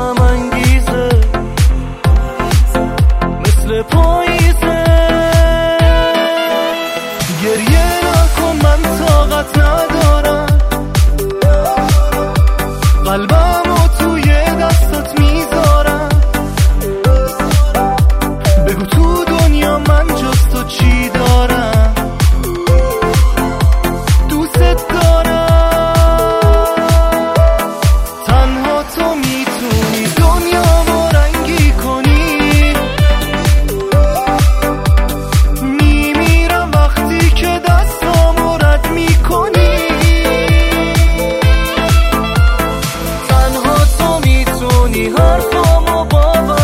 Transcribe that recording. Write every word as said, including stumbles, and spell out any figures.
غم انگیزه مثل پاییزه. گریه نکن من طاقت ندارم، قلبمو توی دستت میذارم. بگو تو دنیا من جز تو چی دارم، دوست دارم. تنها تو میتونی دنیامو رنگی کنی. میمیرم وقتی که دستامو رد میکنی. تنها تو میتونی حرفامو باور